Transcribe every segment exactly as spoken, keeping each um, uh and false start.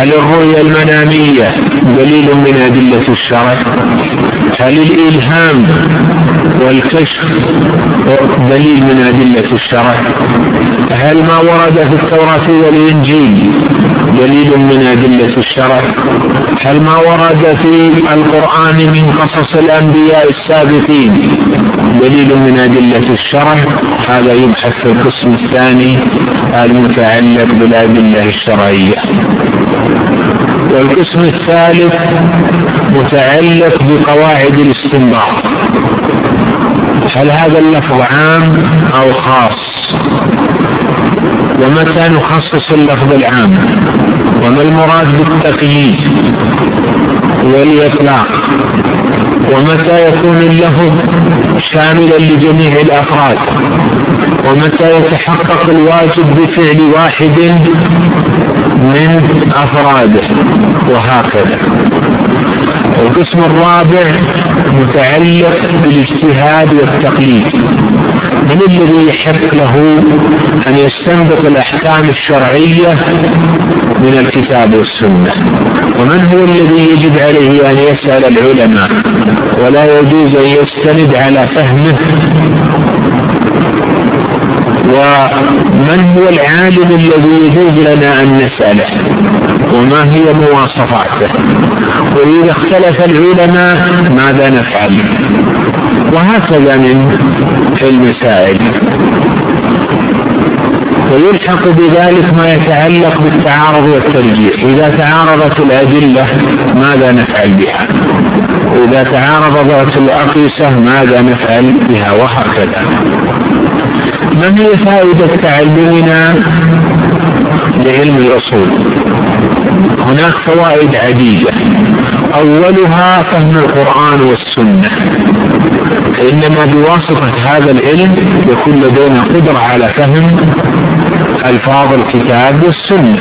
هل الرؤيا المنامية دليل من أدلة الشرع؟ هل الإلهام والكشف دليل من أدلة الشرع؟ هل ما ورد في التوراة والإنجيل دليل من أدلة الشرع؟ هل ما ورد في القرآن من قصص الأنبياء السابقين دليل من أدلة الشرع؟ هذا يبحث في القسم الثاني المتعلق بالأدلة الشرعية. والقسم الثالث متعلق بقواعد الاستنباط. هل هذا اللفظ عام أو خاص؟ ومتى نخصص اللفظ العام؟ وما المراد بالتقييد والإطلاق؟ ومتى يكون اللفظ شاملا لجميع الأفراد؟ ومتى يتحقق الواجب بفعل واحد من أفراده؟ وهكذا. القسم الرابع متعلق بالاجتهاد والتقليد. من الذي يحق له أن يستنبط الأحكام الشرعية من الكتاب والسنة؟ ومن هو الذي يجب عليه أن يسأل العلماء ولا يجوز أن يستند على فهمه؟ ومن هو العالم الذي يجوز لنا أن نسأله؟ وما هي مواصفاته؟ وإذا اختلف العلماء ماذا نفعل؟ وهكذا من المسائل. ويلحق بذلك ما يتعلق بالتعارض والترجيح. إذا تعارضت الأدلة ماذا نفعل بها؟ وإذا تعارضت الأقيسة ماذا نفعل بها؟ وهكذا. ما هي فائدة تعلمنا لعلم الأصول؟ هناك فوائد عديدة. أولها فهم القرآن والسنة، فإنما بواسطة هذا العلم يكون لدينا قدرة على فهم ألفاظ الكتاب والسنة.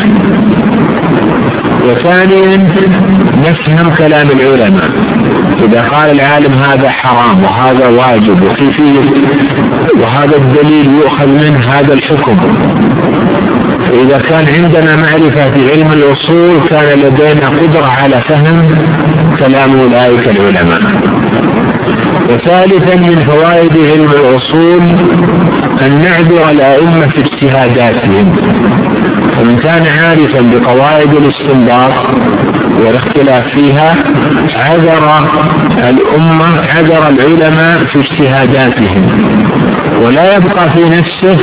وثانيا نفهم كلام العلماء. إذا قال العالم هذا حرام وهذا واجب وكيفية وهذا الدليل يؤخذ منه هذا الحكم، فإذا كان عندنا معرفة في علم الأصول كان لدينا قدرة على فهم كلام أولئك العلماء. وثالثا من فوائد علم الأصول أن نعذر الأئمة في اجتهاداتهم، ومن كان عارفا بقواعد الاستنباط والاختلاف فيها عذر الأمة عذر العلماء في اجتهاداتهم، ولا يبقى في نفسه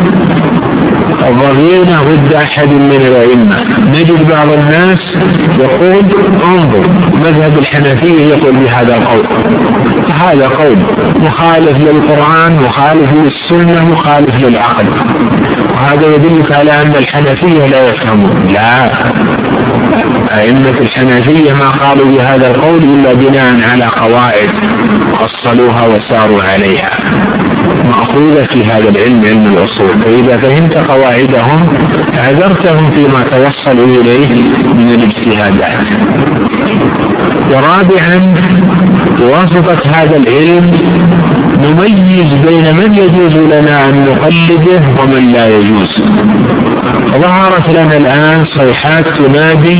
ضغينة ضد أحد من الأئمة. نجد بعض الناس يقول انظر مذهب الحنفية يقول بهذا القول، هذا قول مخالف للقرآن مخالف للسنة مخالف للعقل، وهذا يدلك على أن الحنفية لا يفهمون. لا، أئمة الحنفية ما قالوا بهذا القول إلا بناء على قواعد أصلوها وساروا عليها مأخوذة في هذا العلم علم الأصول. فإذا فهمت قواعدهم عذرتهم فيما توصلوا إليه من الاجتهادات. ورابعا بواسطة هذا العلم نميز بين من يجوز لنا أن نقلده ومن لا يجوز. ظهرت لنا الآن صيحات تنادي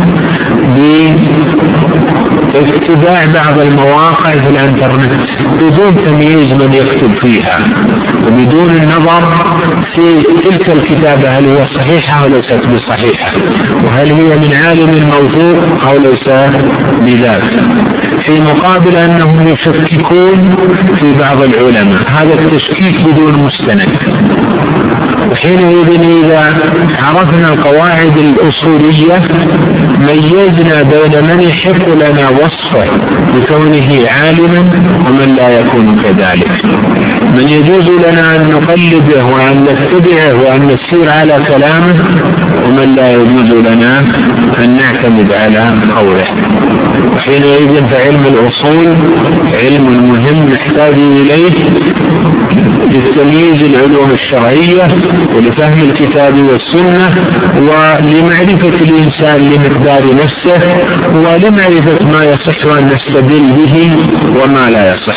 باتباع بعض المواقع في الانترنت بدون تمييز من يكتب فيها وبدون النظر في تلك الكتابة هل هي صحيحة أو ليست بصحيحة، وهل هي من عالم موثوق أو ليس بذلك، في مقابل أنهم يشككون في بعض العلماء. هذا التشكيك بدون مستند. وحينئذ إذا عرفنا القواعد الأصولية ميزنا بين من يحق لنا وصفه بكونه عالما ومن لا يكون كذلك، من يجوز لنا أن نقلده وأن نتبعه وأن نسير على كلامه ومن لا يجوز لنا أن نعتمد على قوله. وحينئذ فعلم الأصول علم مهم نحتاج إليه لتمييز العلوم الشرعية ولفهم الكتاب والسنة ولمعرفة الإنسان لمقدار نفسه ولمعرفة ما يصح أن نستدل به وما لا يصح.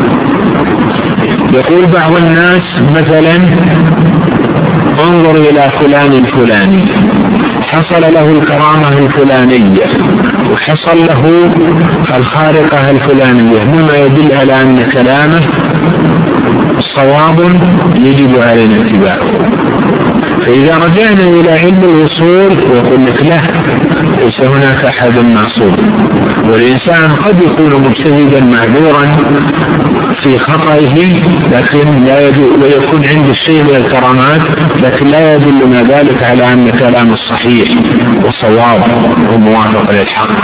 يقول بعض الناس مثلا انظر إلى فلان الفلاني حصل له الكرامة الفلانية وحصل له الخارقة الفلانية مما يدل على أن كلامه صواب يجب علينا اتباعه. فإذا رجعنا إلى علم الوصول وقل لك لا، ليس هناك أحد معصوم، والإنسان قد يكون مجتهدا معذورا في خطئه لكن لا يدل، ويكون عند الشيء من الكرامات لكن لا يدلنا ذلك على أن كلام الصحيح والصواب وموافق للحق،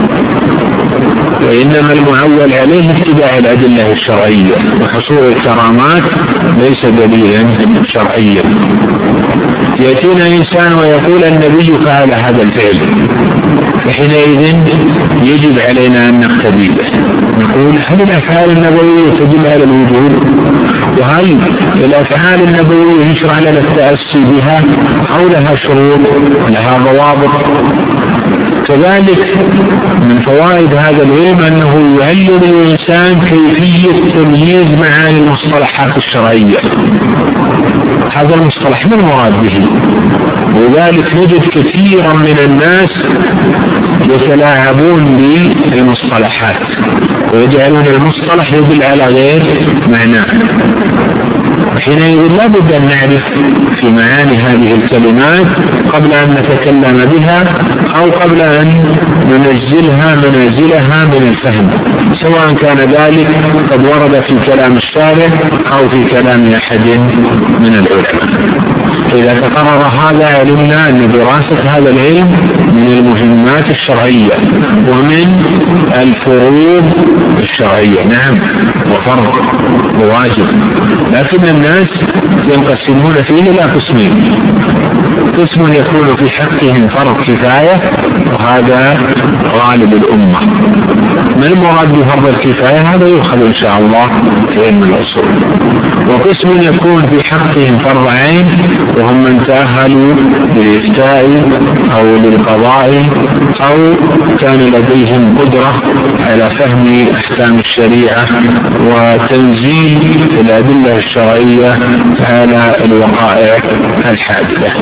وإنما المعول عليه اتباع الأدلة الشرعية، وحصول الكرامات ليس دليلا شرعيا. يأتينا إنسان ويقول النبي فعل هذا الفعل، فحينئذ يجب علينا أن نقتدي به. نقول هل الأفعال النبوية تدل على الوجود؟ وهل الأفعال النبوية يشرع لنا التأسي بها أو لها شروط لها ضوابط؟ كذلك من فوائد هذا العلم أنه يعلم الإنسان كيفية تمييز معاني المصطلحات الشرعية. هذا المصطلح ما المراد به؟ وذلك نجد كثيرا من الناس يتلاعبون بالمصطلحات ويجعلون المصطلح يدل على غير معناه. حينئذ لا بد أن نعرف في معاني هذه الكلمات قبل أن نتكلم بها أو قبل أن ننزلها منازلها من الفهم، سواء كان ذلك قد ورد في كلام الشارع أو في كلام أحد من العلماء. إذا تقرر هذا علمنا أن دراسة هذا العلم من المهمات الشرعية ومن الفروض الشرعية. نعم، وفرض وواجب، لكن الناس ينقسمون فيه إلى قسمين: قسم يكون في حقهم فرض كفاية وهذا غالب الأمة. ما المراد بفرض الكفاية؟ هذا يؤخذ إن شاء الله في علم الأصول. وقسم يكون في حقهم فرض عين وهم من تأهلوا للإفتاء أو للقضاء أو كان لديهم قدرة على فهم أحكام الشريعة وتنزيل الأدلة الشرعية على الوقائع الحادثة.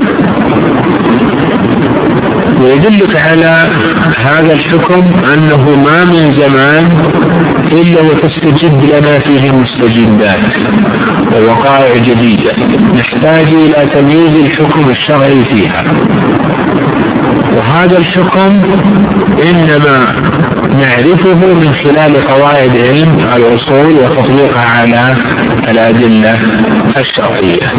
ويدلك على هذا الحكم أنه ما من زمان إلا وتستجد لنا فيه مستجدات ووقائع جديدة نحتاج إلى تمييز الحكم الشرعي فيها، وهذا الحكم إنما نعرفه من خلال قواعد علم الأصول وتطبيقها على الأدلة الشرعية.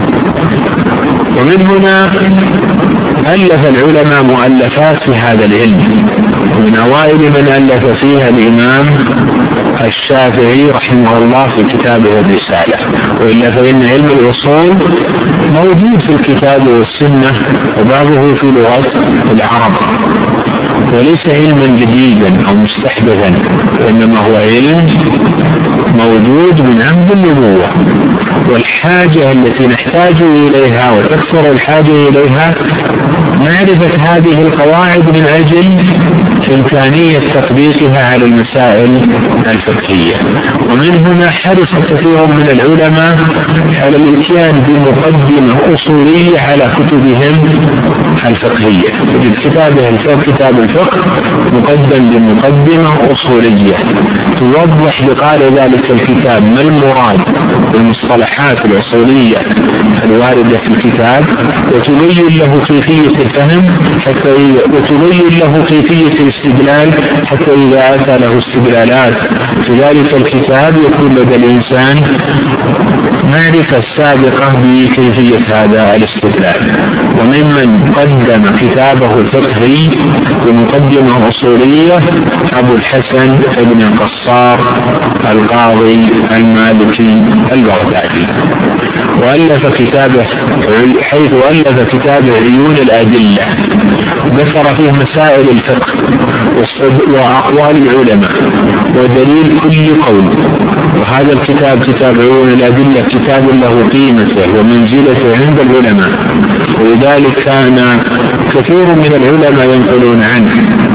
ومن هنا ألف العلماء مؤلفات في هذا العلم، ومن أوائل من ألف فيها الإمام الشافعي رحمه الله في كتابه الرسالة. وإلا فإن علم الأصول موجود في الكتاب والسنة وبعضه في لغة العرب، وليس علما جديدا أو مستحدثا، وإنما هو علم موجود من عهد النبوة. والحاجة التي نحتاج إليها وتكثر الحاجة إليها معرفة هذه القواعد من أجل إمكانية تطبيقها على المسائل الفقهية. ومن هنا حرص كثير من العلماء على الاتيان بمقدمة أصولية على كتبهم الفقهية. في كتابه الفقه كتاب الفقه مقدم بمقدمة أصولية توضح بقال ذلك الكتاب ما المراد بالمصطلحات الأصولية الواردة في الكتاب، وتبين له كيفية الفهم حتى وتبين له كيفية الاستدلال حتى إذا أتى له استدلالات في ذلك الكتاب يكون لدى الإنسان معرفة سابقة بكيفية هذا الاستدلال. وممن قدم كتابه الفقهي بمقدمة أصولية أبو الحسن ابن القصار القاضي المالكي البغدادي، وألف كتابه حيث ألف كتابه عيون الأدلة، ذكر فيه مسائل الفقه وأقوال العلماء ودليل كل قول. وهذا الكتاب كتاب عيون الأدلة كتاب له قيمته ومنزلته عند العلماء، ولذلك كان كثير من العلماء ينقلون عنه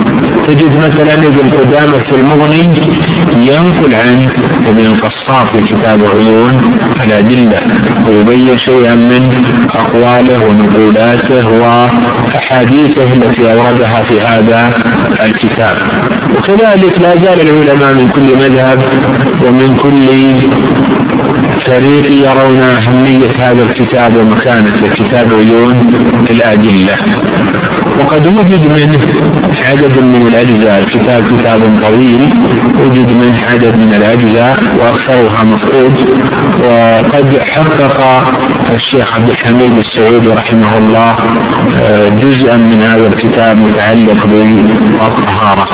تجد مثلا ابن قدامة في المغني ينقل عن ابن القصار في كتاب عيون الأدلة ويبين شيئا من أقواله ونقولاته وأحاديثه التي أوردها في هذا الكتاب. وكذلك لا زال العلماء من كل مذهب ومن كل فريق يرون أهمية هذا الكتاب ومكانة كتاب عيون الأدلة. وقد وجد منه عدد من الأجزاء، الكتاب كتاب طويل وجد منه عدد من الأجزاء وأكثرها مفقود. وقد حقق الشيخ عبد الحميد السعودي رحمه الله جزءا من هذا الكتاب متعلق بالطهارة،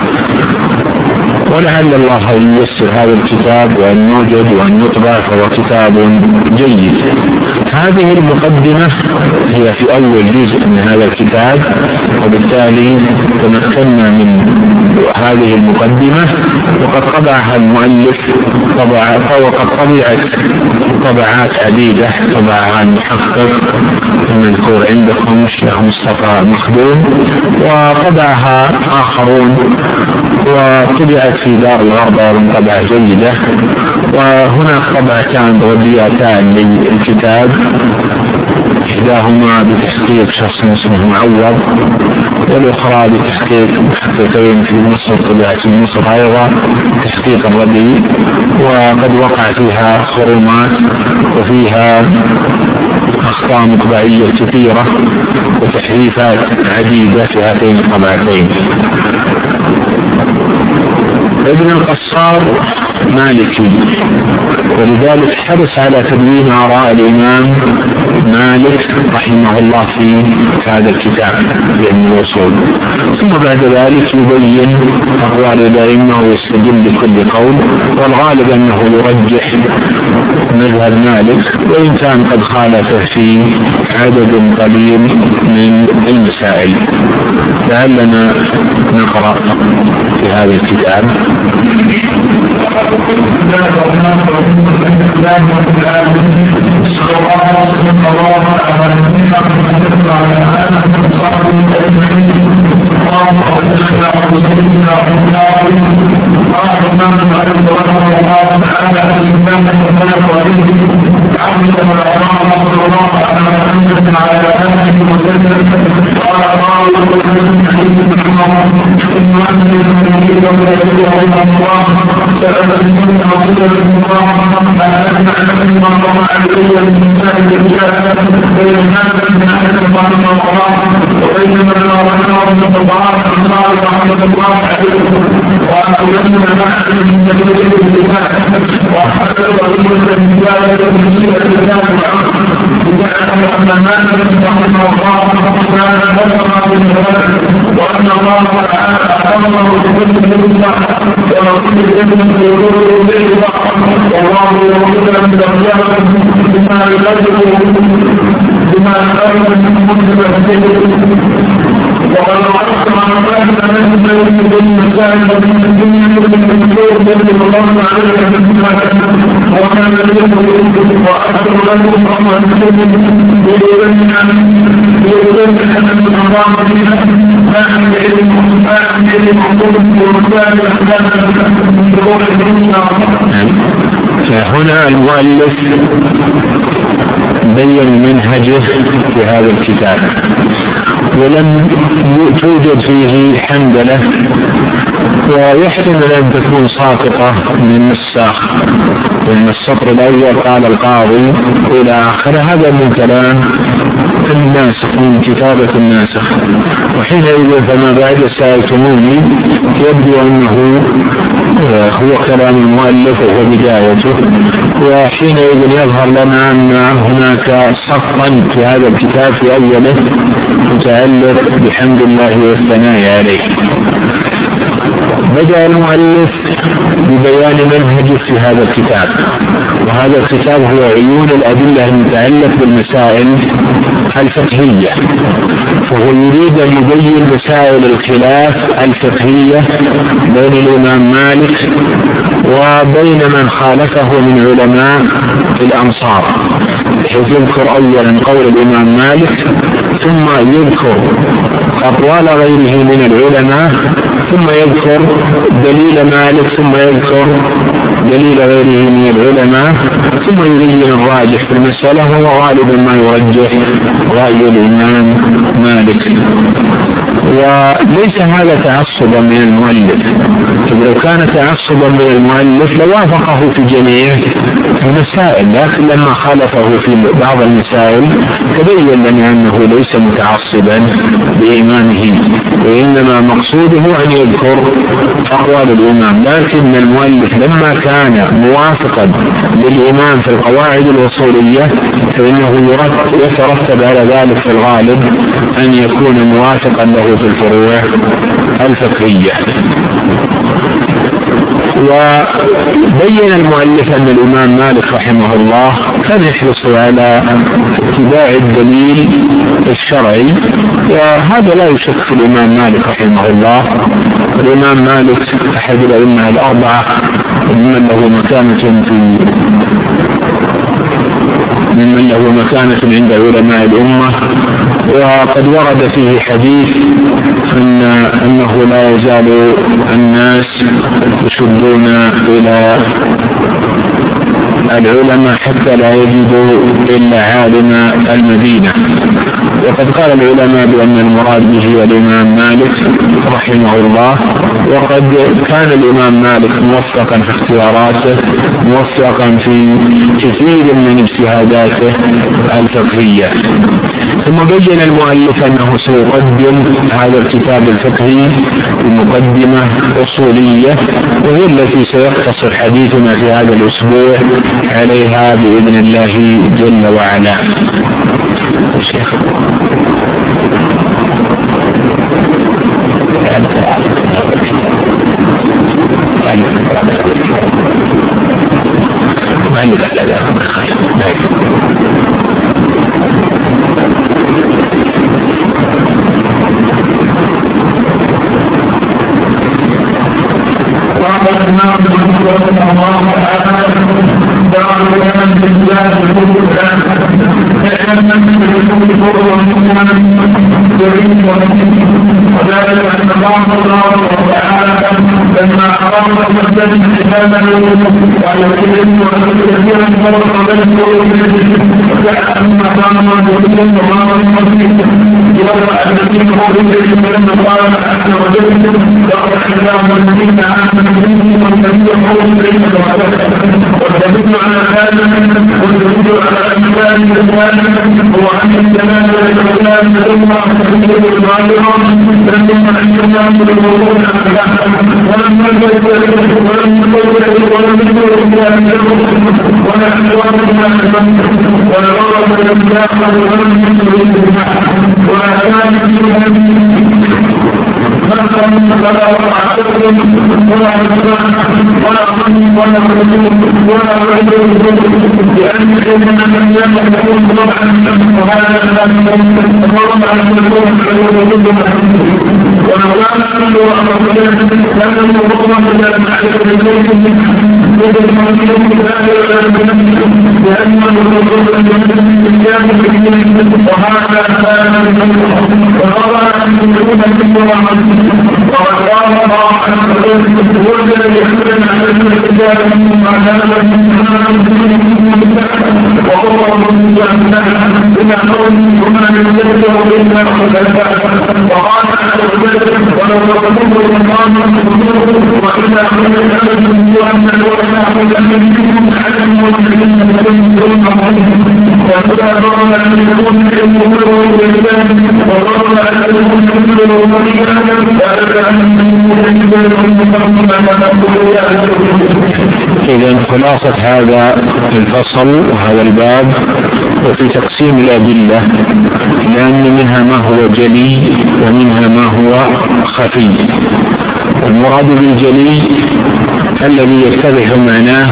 ولعل الله أن ييسر هذا الكتاب وأن يوجد وأن يطبع، فهو كتاب جيد. هذه المقدمة هي في أول جزء من هذا الكتاب، وبالتالي تمكنا من هذه المقدمة، وقد طبعها المؤلف طبع وقد طبعت طبعات عديدة. طبعها المحقق المذكور عندكم الشيخ مصطفى مخدوم، وطبعها آخرون، وطبعت في دار الغربة من طبعة جيدة. وهناك طبعتان رديتان للكتاب، إحداهما بتحقيق شخص اسمه معوض، والأخرى بتحقيق محققين في مصر، طبعت في مصر أيضا تحقيق الردي، وقد وقع فيها خرومات وفيها أخطاء مطبعية كثيرة وتحريفات عديدة في هاتين الطبعتين. ابن القصار مالكي، ولذلك حرص على تدوين آراء الإمام مالك رحمه الله في هذا الكتاب لأن الوصول. ثم بعد ذلك يبين أقوال الأئمة ويستدل بكل قول، والغالب أنه يرجح مذهب مالك، وإن كان قد خالفه في عدد قليل من المسائل. لعلنا نقرأ في هذا الكتاب. وأن الله تعالى أمره بكل الله ورسول والله يوفقنا من الأخلاق بما يقدر بما يقدر من مسلم. وقد عرفت عن ذلك من بين المسائل ومن الدنيا من الدكتور الذي الله عليه بالسماء وكان يقول وأكثر لكم رحمة بيدنا بيدنا أن الله فينا ما من علم ما من علم ومسائل من دروح الدنيا. هنا المؤلف بين منهجه في هذا الكتاب، ولم توجد فيه حمدلة، ويحتمل أن تكون ساقطة من النساخ، لأن السطر الأول قال القاضي إلى آخر، هذا من كلام الناسخ من كتابة الناسخ. وحينئذ فما بعد سألتموني يبدو أنه هو كلام المؤلف وهو بدايته، وحينئذ يظهر لنا أن هناك سطرا في هذا الكتاب في أوله متعلق بحمد الله والثناء عليه. بدأ المؤلف ببيان منهجه في هذا الكتاب، وهذا الكتاب هو عيون الأدلة المتعلق بالمسائل الفقهية، فهو يريد أن يبين مسائل الخلاف الفقهية بين الإمام مالك وبين من خالفه من علماء الأمصار، بحيث يذكر أولا قول الإمام مالك ثم يذكر أقوال غيره من العلماء ثم يذكر دليل مالك ثم يذكر دليل غيره من العلماء ثم يبين الراجح في المسألة، وهو غالبا ما يرجح رأي الإمام مالك. وليس هذا تعصبا من المؤلف، لو كان تعصبا من المؤلف لوافقه في جميع المسائل، لكن لما خالفه في بعض المسائل تبين لنا أنه ليس متعصبا بإمامه، وإنما مقصوده أن يذكر أقوال الإمام. لكن المؤلف لما كان موافقا للإمام في القواعد الوصولية فإنه يترتب على ذلك في الغالب أن يكون موافقا له في الفروع الفقهية. وبين المؤلف أن الإمام مالك رحمه الله كان يحرص على اتباع الدليل الشرعي، وهذا لا يشك في الإمام مالك رحمه الله. الإمام مالك أحد الأئمة الأربعة ممن له مكانة في ممن له مكانة عند علماء الأمة، وقد ورد فيه حديث أن أنه لا يزال الناس يشدون إلى العلماء حتى لا يجدوا إلا عالم المدينة. وقد قال العلماء بأن المراد به الإمام مالك رحمه الله، وقد كان الإمام مالك موفقا في اختياراته، موفقا في كثير من اجتهاداته الفقهية. ثم بين المؤلف أنه سيقدم هذا الكتاب الفقهي بمقدمة أصولية، وهي التي سيقتصر حديثنا في هذا الأسبوع عليها بإذن الله جل وعلا. الشيخ والدليل على هذا والدليل على أمثال الإسلام هو أن السلام والإسلام ثم تحديد الظاهرة لم عندنا من الوضوء ولم نجد ولم نجد ولم نجد ولا أحوال ولا غرض الإسلام ولم نجد ولا كان فلا وقع سكن ولا عزمان ولا ظن ولا رجوع ولا رجوع لأن إننا من يكون طبعا وهذا الأمر على المسؤول ولو كان كل أمر لأنه مطلق إلى معرفة البيت يجب أن يكون لأنه الرسول الإسلام وهذا كان وهذا أن يكون كل وقال الله عز وجل وجد يحمل على الكتاب مع هذا وهو بما قول وما يذكر الا وقال عز وجل ولو تقول الله واذا قيل لهم وان العلماء لم يجدهم علم والعلم يكون وإذا ضرب أن يكون الأمور والإسلام وضرب أن يكون الأمور والإسلام إذن خلاصة هذا الفصل وهذا الباب وفي تقسيم الأدلة، لأن منها ما هو جلي ومنها ما هو خفي. المراد بالجلي الذي يتضح معناه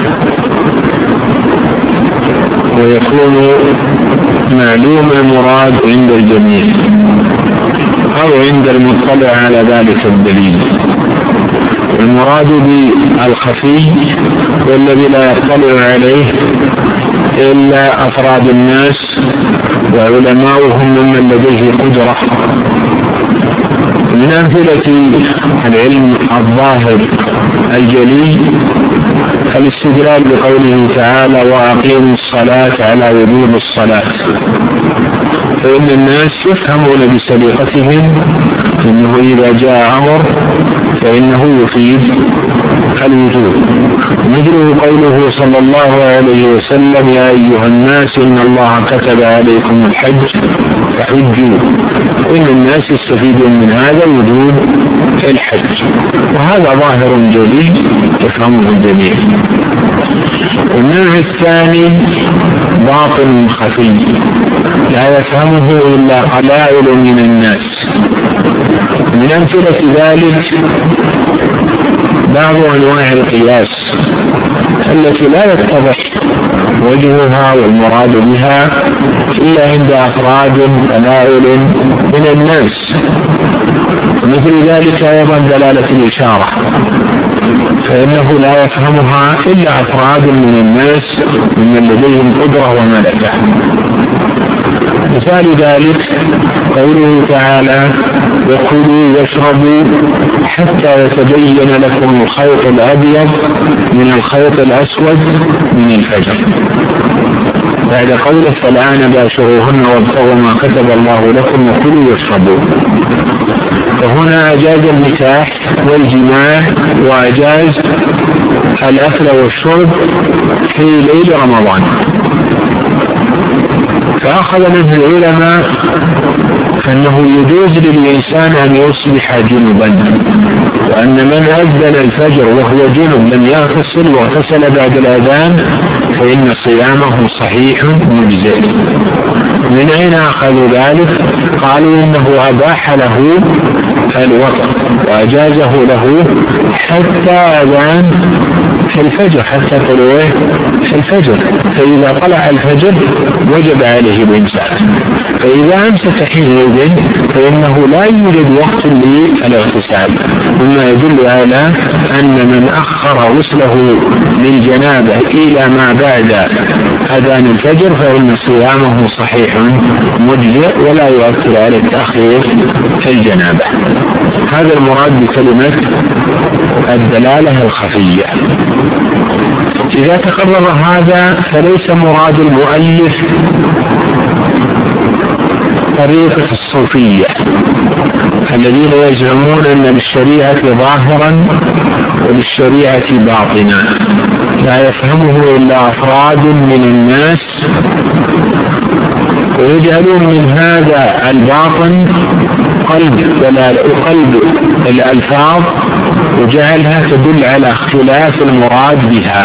ويكون معلوم المراد عند الجميع أو عند المطلع على ذلك الدليل. المراد بالخفي والذي لا يطلع عليه إلا أفراد الناس وعلماؤهم ممن لديه قدرة من أمثلة العلم الظاهر الجلي الاستدلال بقوله تعالى وأقيموا الصلاة على وجوب الصلاة، فإن الناس يفهمون بسليقتهم أنه إذا جاء أمر فإنه يفيد الوجوب، مثل قوله صلى الله عليه وسلم يا أيها الناس إن الله كتب عليكم الحج فحجوا، إن الناس يستفيدون من هذا وجوب الحج، وهذا ظاهر جلي يفهمه الجميع. النوع الثاني باطن خفي لا يفهمه إلا قلائل من الناس. من أمثلة ذلك بعض أنواع القياس التي لا يتضح وجهها والمراد بها إلا عند أفراد قلائل من الناس، مثل ذلك أيضا دلالة الإشارة، فإنه لا يفهمها إلا أفراد من الناس ممن لديهم قدرة وملكة. مثال ذلك قوله تعالى وكلوا واشربوا حتى يتبين لكم الخيط الأبيض من الخيط الأسود من الفجر، بعد قوله فالآن باشروهن وابتغوا ما كتب الله لكم وكلوا واشربوا، فهنا أجاز النكاح والجماع وأجاز الأكل والشرب في ليل رمضان، فأخذ منه العلماء أنه يجوز للإنسان أن يصبح جنبا، وأن من أذن الفجر وهو جنب لم يغتسل واغتسل بعد الأذان فإن صيامه صحيح مجزئ. من أين أخذوا ذلك؟ قالوا إنه أباح له الوطن وأجازه له حتى أذان في الفجر، حتى طلوع في الفجر، فإذا طلع الفجر وجب عليه الإمساك، فإذا أمسك حينئذ فإنه لا يوجد وقت للاغتسال، مما يدل على أن من أخر غسله للجنابة إلى ما بعد أذان الفجر فإن صيامه صحيح مجزئ ولا يؤثر على التأخير في الجنابة. هذا المراد بكلمة الدلالة الخفية. إذا تقرر هذا فليس مراد المؤلف طريقة الصوفية الذين يزعمون أن للشريعة ظاهرا وللشريعة باطنا لا يفهمه إلا أفراد من الناس، ويجعلون من هذا الباطن قلب ولا قلب الألفاظ وجعلها تدل على اختلاف المراد بها،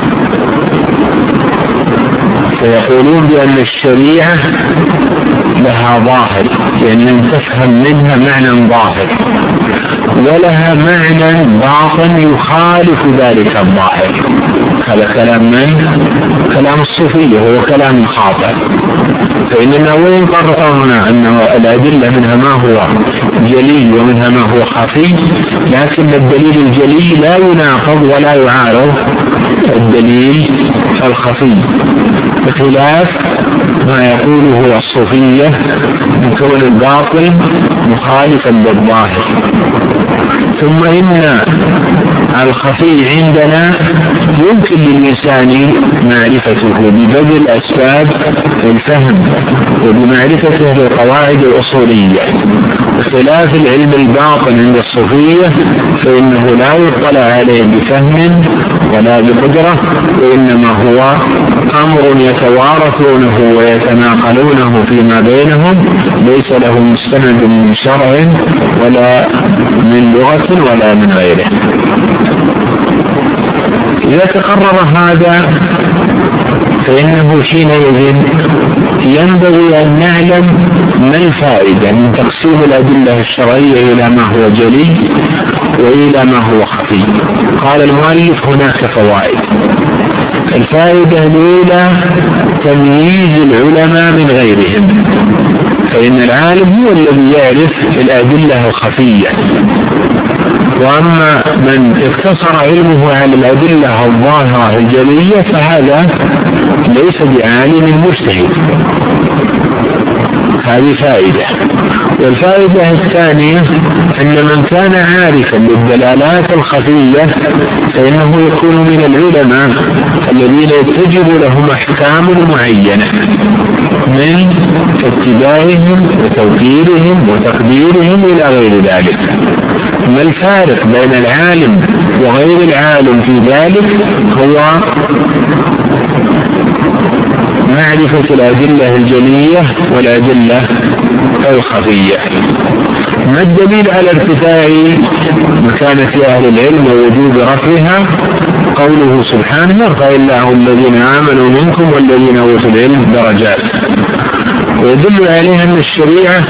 فيقولون بأن الشريعة لها ظاهر يعني أن تفهم منها معنى ظاهر، ولها معنى باطن يخالف ذلك الظاهر. هذا كلام من؟ كلام الصوفية، هو كلام خاطئ، فإننا وإن قررنا أن الأدلة منها ما هو جلي ومنها ما هو خفي، لكن الدليل الجلي لا يناقض ولا يعارض الدليل الخفي، بخلاف ما يقوله الصوفية من كون الباطل مخالفا للظاهر. ثم إن الخفي عندنا يمكن للإنسان معرفته ببذل أسباب الفهم وبمعرفته بالقواعد الأصولية، بخلاف العلم الباطن عند الصوفية فإنه لا يطلع عليه بفهم ولا بقدرة، وإنما هو أمر يتوارثونه ويتناقلونه فيما بينهم، ليس له مستند من شرع ولا من لغة ولا من غيره. إذا تقرر هذا فإنه حينئذ ينبغي أن نعلم ما الفائدة من تقسيم الأدلة الشرعية إلى ما هو جلي وإلى ما هو خفي. قال المؤلف هناك فوائد. الفائدة الأولى تمييز العلماء من غيرهم، فإن العالم هو الذي يعرف الأدلة الخفية، وأما من اقتصر علمه على الأدلة الظاهرة الجلية فهذا ليس بعالم مجتهد. هذه فائدة. والفائدة الثانية أن من كان عارفا بالدلالات الخفية فإنه يكون من العلماء الذين يتجب لهم أحكام معينة من اتباعهم وتوقيرهم وتقديرهم إلى غير ذلك. ما الفارق بين العالم وغير العالم في ذلك؟ هو معرفة الأدلة الجلية والأدلة الخفية. ما الدليل على ارتفاع مكانة أهل العلم ووجوب رفعها؟ قوله سبحانه: يرفع الله الذين آمنوا منكم والذين أوتوا العلم درجات. ويدل عليها أن الشريعة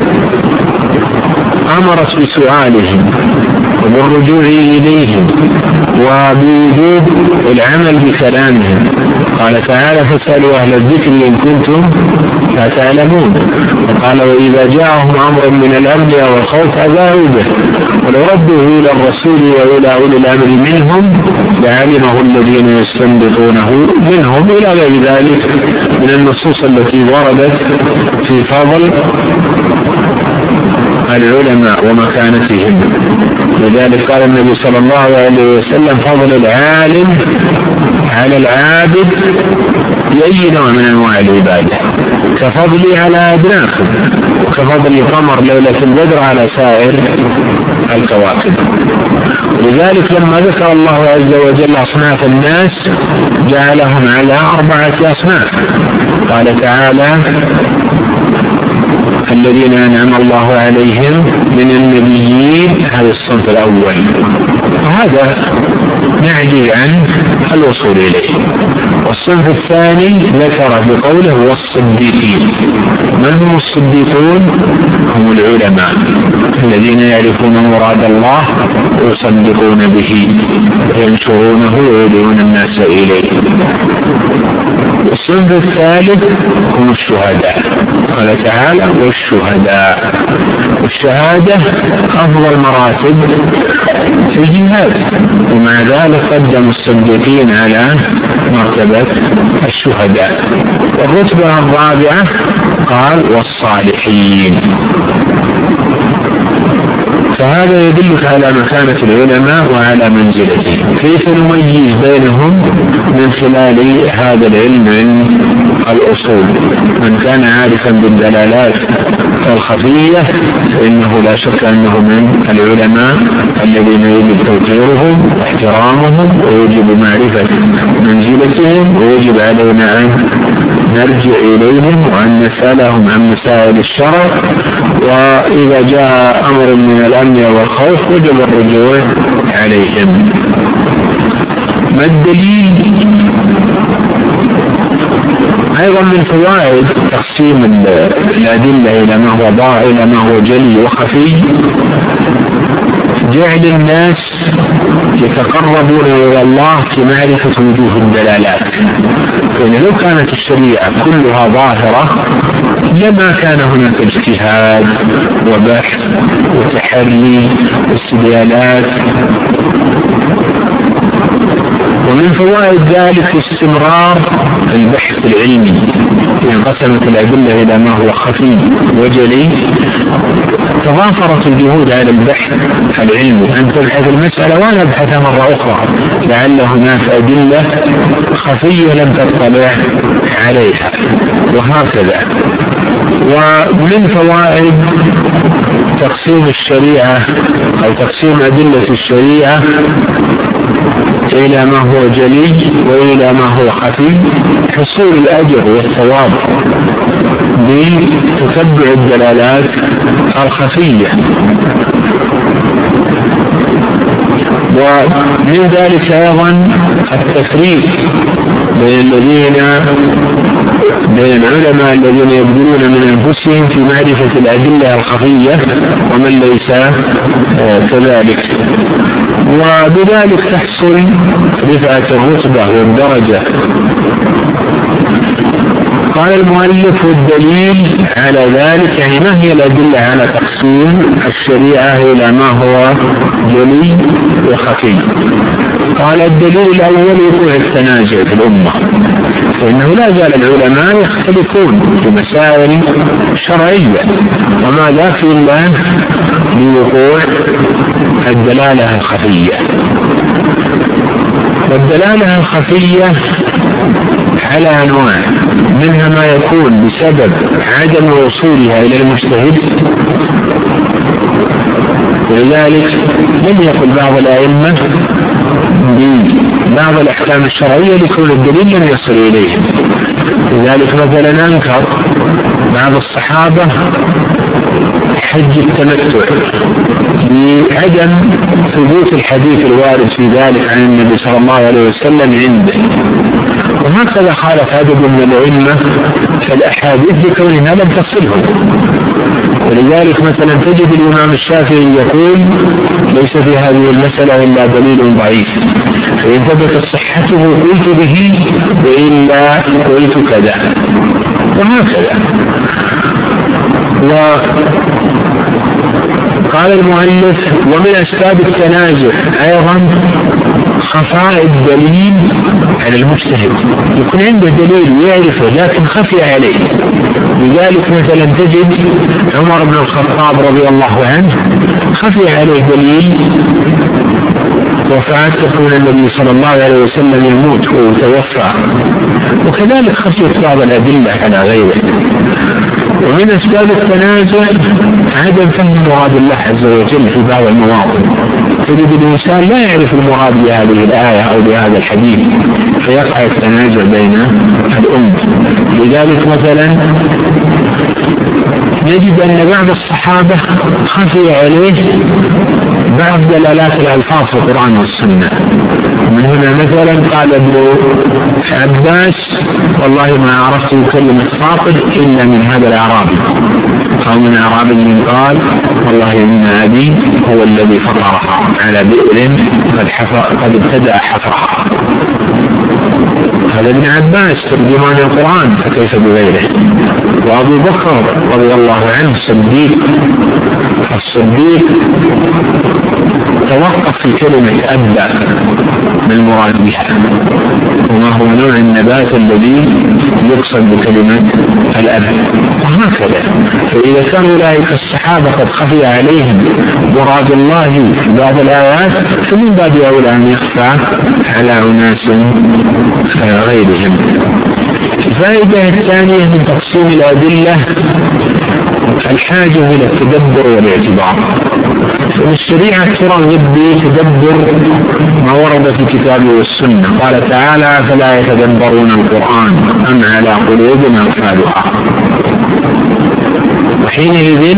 أمرت بسؤالهم وبالرجوع إليهم وبوجوب العمل بكلامهم. قال تعالى: فاسألوا أهل الذكر إن كنتم لا تعلمون. وقال: وإذا جاءهم أمر من الأمن أو الخوف أذاعوا به ولو ردوه إلى الرسول وإلى أولي الأمر منهم لعلمه الذين يستنبطونه منهم، إلى غير ذلك من النصوص التي وردت في فضل العلماء ومكانتهم. لذلك قال النبي صلى الله عليه وسلم: فضل العالم على العابد بأي نوع من أنواع العبادة كفضلي على أدناكم وكفضل قمر ليلة البدر على سائر الكواكب. لذلك لما ذكر الله عز وجل أصناف الناس جعلهم على أربعة أصناف. قال تعالى: الذين أنعم الله عليهم من النبيين، هذا الصنف الأول، وهذا نعجز عن الوصول إليه. والصنف الثاني ذكر بقوله: والصديقين. من هم الصديقون؟ هم العلماء الذين يعرفون مراد الله ويصدقون به وينشرونه ويدعون الناس إليه. الصنف الثالث هم الشهداء. قال تعالى: والشهداء. والشهادة أفضل مراتب في الجهاد، ومع ذلك قدم الصديقين على مرتبة الشهداء. والرتبة الرابعة قال: والصالحين. فهذا يدلك على مكانة العلماء وعلى منزلتهم. كيف نميز بينهم؟ من خلال هذا العلم، علم الأصول. من كان عارفا بالدلالات الخفية فإنه لا شك أنه من العلماء الذين يجب توقيرهم واحترامهم ويجب معرفة منزلتهم، ويجب علينا أن نرجع إليهم وأن نسألهم عن مسائل الشرع. وإذا جاء أمر من الأمن والخوف وجب الرجوع عليهم. ما الدليل؟ أيضا من فوائد تقسيم الأدلة إلى ما هو ظاهر إلى ما هو جلي وخفي جعل الناس يتقربون إلى الله في معرفة وجوه الدلالات. يعني لو كانت الشريعة كلها ظاهرة لما كان هناك اجتهاد وبحث وتحري واستدلالات. ومن فوائد ذلك استمرار البحث العلمي، انقسمت الأدلة إلى ما هو خفي وجلي، تضافرت الجهود على البحث العلمي، أن تبحث المسألة وأنا أبحثها مرة أخرى لعل هناك أدلة خفية لم تطلع عليها، وهكذا. ومن فوائد تقسيم الشريعة أو تقسيم أدلة الشريعة إلى ما هو جلي وإلى ما هو خفي حصول الأجر والثواب بتتبع الدلالات الخفية. ومن ذلك أيضا التفريق بين الذين بين العلماء الذين يبذلون من أنفسهم في معرفة الأدلة الخفية ومن ليس كذلك، وبذلك تحصل رفعة الرتبة والدرجة قال المؤلف والدليل على ذلك، يعني ما هي الأدلة على تقسيم الشريعة إلى ما هو جلي وخفي؟ قال الدليل الأول وقوع التنازع في الأمة، فإنه لا زال العلماء يختلفون في مسائل شرعية، وما ذاك إلا لوقوع الدلالة الخفية. والدلالة الخفية على أنواع، منها ما يكون بسبب عدم وصولها إلى المجتهد، ولذلك لم يقل بعض الأئمة ببعض الأحكام الشرعية لكون الدليل لم يصل إليه. لذلك مثلا أنكر بعض الصحابة حج التمتع بعدم ثبوت الحديث الوارد في ذلك عن النبي صلى الله عليه وسلم عنده، وهكذا خالف عدد من الأئمة الأحاديث بكونها لم تصلهم. ولذلك مثلا تجد الإمام الشافعي يقول ليس في هذه المسألة إلا دليل ضعيف، فإن ثبت صحته قلت به وإلا قلت كذا، وهكذا. وقال المؤلف ومن أسباب التنازع أيضا خفاء الدليل على المجتهد، يكون عنده دليل ويعرفه لكن خفي عليه. لذلك مثلا تجد عمر بن الخطاب رضي الله عنه خفي عليه دليل وفاة تكون النبي صلى الله عليه وسلم يموت ويتوفى، وكذلك خفيت بعض الأدلة على غيره. ومن أسباب التنازع عدم فهم مراد الله عز وجل في بعض المواطن، تجد الإنسان لا يعرف المراد بهذه الآية أو بهذا الحديث فيقع التنازع بين الأمة. لذلك مثلا نجد أن بعض الصحابة خفي عليه بعض دلالات الألفاظ في القرآن والسنة. من هنا مثلا قال ابن عباس والله ما عرفت كلمة فاقد إلا من هذا الأعرابي، أو من أعرابي قال والله إن أبي هو الذي فطرها على بئر قد, قد ابتدأ حفرها. هذا ابن عباس ترجمان القرآن فكيف بغيره. وأبو بكر رضي الله عنه الصديق الصديق توقف في كلمة أبدأ من المراد بها، وما هو نوع النبات الذي يقصد بكلمة الأب، وهكذا. فإذا كان أولئك الصحابة قد خفي عليهم مراد الله في بعض الآيات فمن باب أولى أن يخفى على أناس غيرهم. الفائدة الثانية من تقسيم الأدلة الحاجة إلى التدبر والاعتبار. الشريعة ترغب بتدبر ما ورد في الكتاب والسنة. قال تعالى فلا يتدبرون القرآن أم على قلوب أقفالها. وحينئذ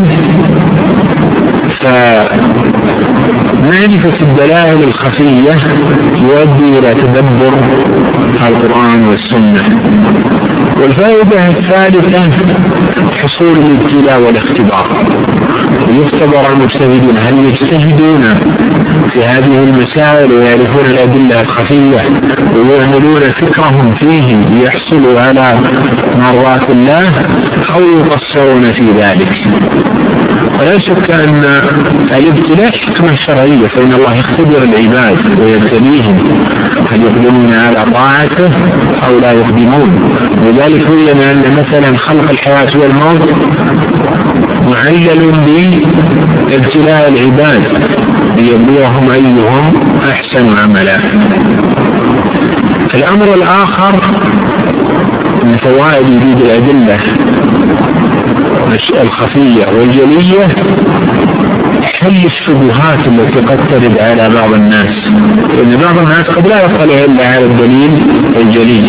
فمعرفة الدلائل الخفية يؤدي إلى تدبر القرآن والسنة. والفائدة الثالثة حصول الابتلاء والاختبار، يختبر المجتهدون هل يجتهدون في هذه المسائل ويعرفون الأدلة الخفية ويعملون فكرهم فيه ليحصلوا على مرضات الله أو يقصرون في ذلك. ولا شك أن الابتلاء حكمة شرعية، فإن الله يختبر العباد ويبتليهم هل يقدمون على طاعته أو لا يقدمون. لذلك بينا أن مثلا خلق الحياة والموت معلل بابتلاء العباد ليبلوهم أيهم أحسن عملا. الأمر الآخر من فوائد وجود الأدلة الخفية والجلية حل الشبهات التي قد ترد على بعض الناس، لأن بعض الناس قد لا يطلع إلا على الدليل الجلي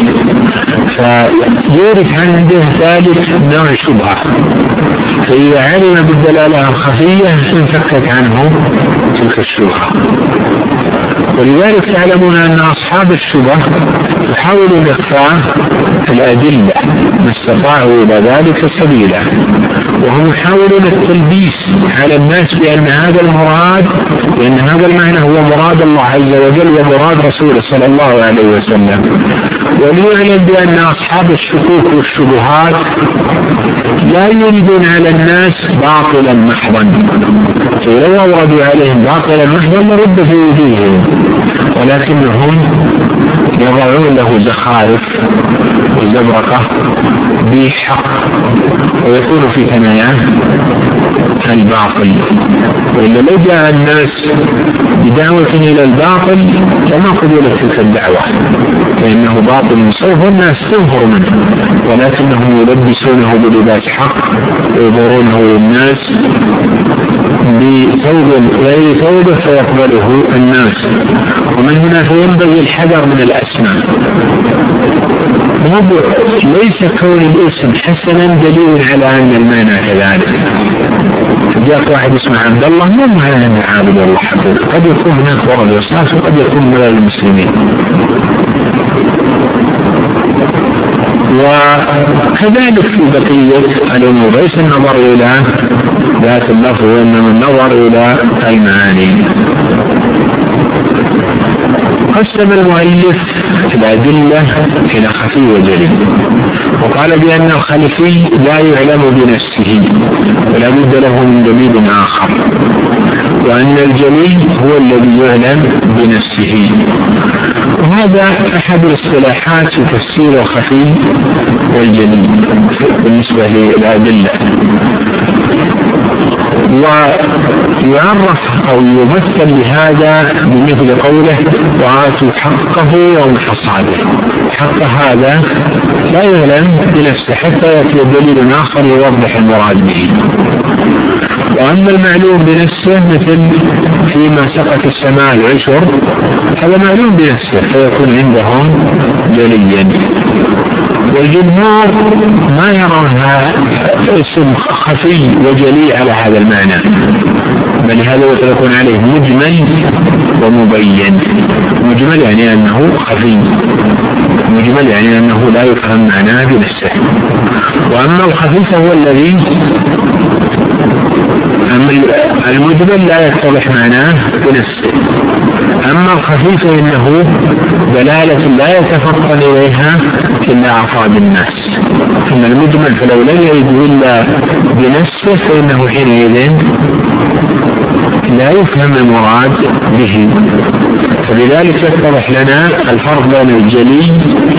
فيورث عنده ثالث نوع شبهة، فإذا علم بالدلالة الخفية انفكت عنه تلك الشبهة. ولذلك تعلمون أن أصحاب الشبه يحاولون إخفاء الأدلة ما استطاعوا إلى ذلك سبيلا، وهم يحاولون التلبيس على الناس بأن هذا المراد، بأن هذا المعنى هو مراد الله عز وجل ومراد رسوله صلى الله عليه وسلم. وليعلم بأن أصحاب الشكوك والشبهات لا يريدون على الناس باطلا محضا، فلو أوردوا عليهم باطلا محضا لرد في وجوههم، ولكنهم يضعون له زخارف وزبرقة بحق ويكون في ثناياه الباطل. وإلا لو جاء الناس بدعوة إلى الباطل لما قبلت تلك الدعوة، فإنه باطل سوف الناس تنفر منه، ولكنهم يلبسونه بلباس حق ويظهرونه للناس بثوب غير ثوبه فيقبله الناس. ومن هنا فينبغي الحذر من الأسماء. ليس كون الاسم حسنا دليل على أن المعنى كذلك. جاء واحد اسمه عبد الله ما معنى أنه عابد الله حقيقي، قد يكون هناك ورد الإسلام وقد يكون من المسلمين. وكذلك في بقية الأمور ليس النظر إلى ذات اللفظ وإنما النظر إلى المعاني. قسم المؤلف الأدلة إلى خفي وجلي، وقال بأن الخلفي لا يعلم بنفسه ولا بد له من دليل آخر، وأن الجلي هو الذي يعلم بنفسه. وهذا أحد الاصطلاحات في تفسير الخفي والجلي بالنسبة للأدلة. ويعرف أو يمثل لهذا بمثل قوله وآتوا حقه يوم حصاده. حق هذا لا يعلم بنفسه حتى يأتي دليل آخر يوضح المراد به. وأما المعلوم بنفسه مثل فيما سقط السماء العشر، هذا معلوم بنفسه فيكون عندهم جليا. والجمهور ما يرونها اسم خفي وجلي على هذا المعنى، بل هذا يطلقون عليه مجمل ومبين. مجمل يعني أنه خفي، مجمل يعني أنه لا يفهم معناه بنفسه. وأما الخفي فهو الذي أما المجمل لا يتضح معناه بنفسه. أما الخفي فإنه دلالة لا يتفطن إليها إلا أفراد الناس. أما المجمل فلو لم يرد إلا بنفسه فإنه حينئذ لا يفهم المراد به. فلذلك يتضح لنا الفرق بين الجلي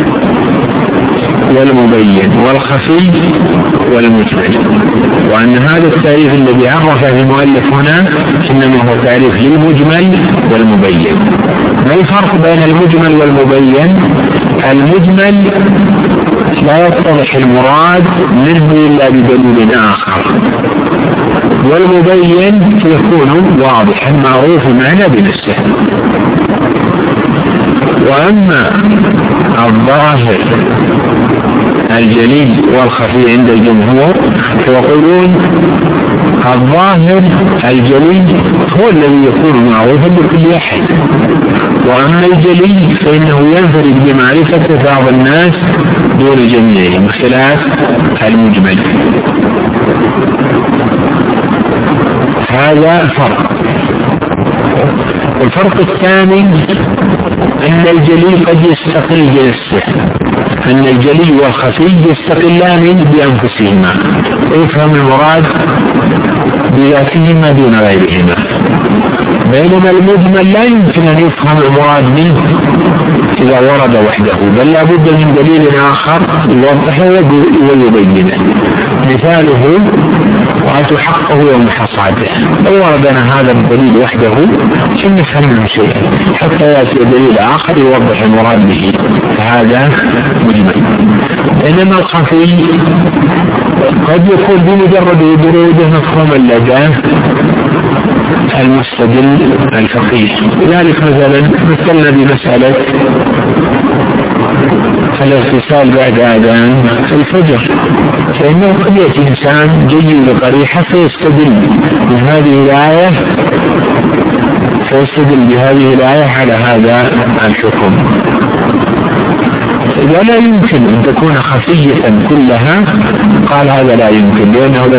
والمبين والخفي والمجمل، وأن هذا التعريف الذي عرفه المؤلف هنا إنما هو تعريف للمجمل والمبين. ما الفرق بين المجمل والمبين؟ المجمل لا يتضح المراد منه إلا بدليل آخر، والمبين يكون واضحا معروف معنى بنفسه. وأما الظاهر الجلي والخفي عند الجمهور فيقولون الظاهر الجلي هو الذي يكون معروفا بكل أحد، وأما الجلي فإنه ينفرد بمعرفة بعض الناس دون جميعهم بخلاف المجمل. هذا فرق. والفرق الثاني أن الجلي قد يستقل بنفسه، أن الجلي والخفي يستقلان بأنفسهما ويفهم المراد بذاتهما دون غيرهما، بينما المجمل لا يمكن أن يفهم المراد منه إذا ورد وحده، بل لا بد من دليل آخر يوضحه ويبينه. مثاله وآتوا حقه يوم حصاده، لو وردنا هذا الدليل وحده لم نفهم منه شيئا حتى يأتي دليل آخر يوضح المراد به، فهذا مجمل. إنما الخفي قد يكون بمجرد وروده مفهوم اللدى المستدل الفقيه. لذلك مثلا مثلنا بمسألة الاغتسال بعد آذان الفجر، فإنه قد يأتي إنسان جيد بقريحة فيستدل من هذه الآية فيستدل بهذه الآية على هذا الحكم. إذا لا يمكن أن تكون خفية كلها قال هذا لا يمكن، لأنه